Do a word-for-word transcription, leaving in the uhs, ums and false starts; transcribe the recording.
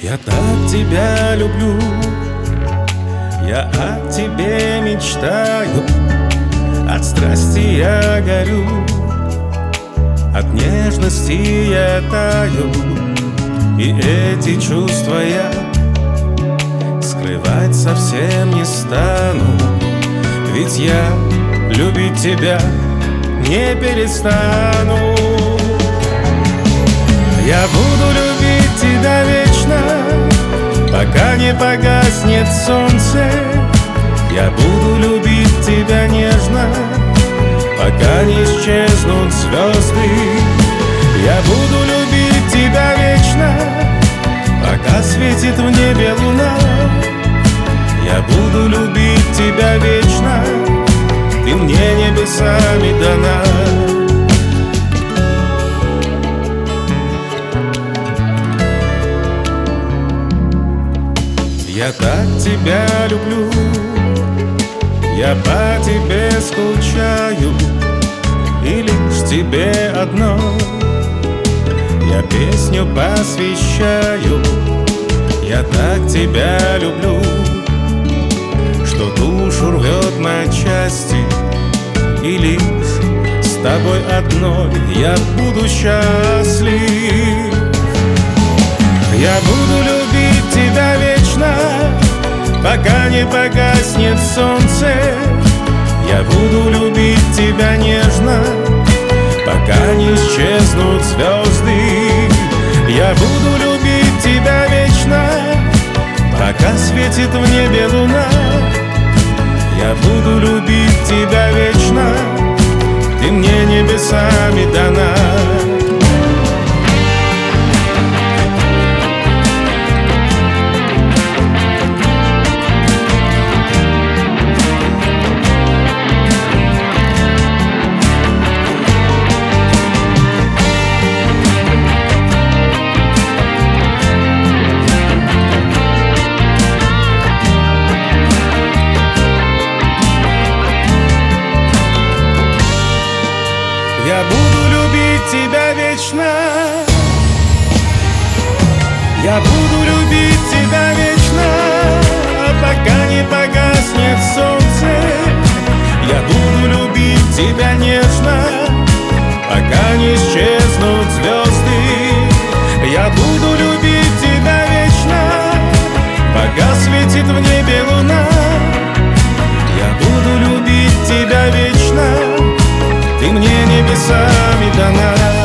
Я так тебя люблю, я о тебе мечтаю, от страсти я горю, от нежности я таю, и эти чувства я скрывать совсем не стану, ведь я любить тебя не перестану. Я буду любить тебя вечно, пока не погаснет солнце. Я буду любить тебя нежно, пока не исчезнут звезды. Я буду любить тебя вечно, пока светит в небе луна. Я буду любить тебя вечно, ты мне небесами дана. Я так тебя люблю, я по тебе скучаю, и лишь тебе одно я песню посвящаю. Я так тебя люблю, что душу рвет на части, и лишь с тобой одной я буду счастлив. Я буду любить тебя вечно, пока не погаснет солнце. Я буду любить тебя нежно, пока не исчезнут звезды. Я буду любить тебя вечно, пока светит в небе луна. Я буду любить тебя вечно, ты мне небесами дана. Я буду любить тебя вечно, я буду любить тебя вечно, пока не погаснет солнце. Я буду любить тебя нежно, пока не исчезнут звезды. Я буду любить тебя вечно, пока светит в небе луна. Я буду любить тебя вечно, ты мне небесами дана.